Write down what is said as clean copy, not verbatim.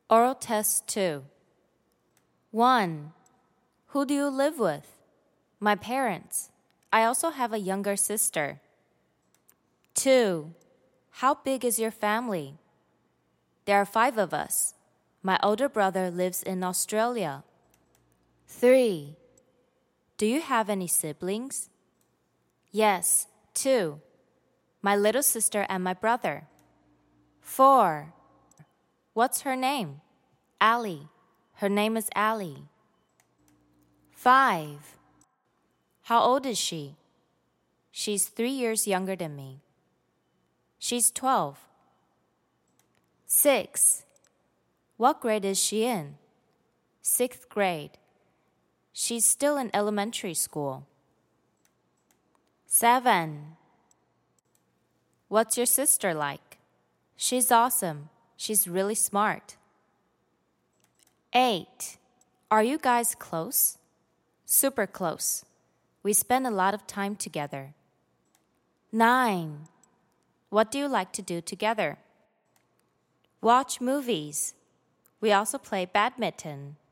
Oral Test 2. 1. Who do you live with? My parents. I also have a younger sister. 2. How big is your family? There are 5 of us. My older brother lives in Australia. 3. Do you have any siblings? Yes, 2. My little sister and my brother. 4. What's her name? Allie. Her name is Allie. 5. How old is she? She's 3 years younger than me. She's 12. 6. What grade is she in? 6th grade. She's still in elementary school. 7. What's your sister like? She's awesome. She's really smart. 8. Are you guys close? Super close. We spend a lot of time together. 9. What do you like to do together? Watch movies. We also play badminton.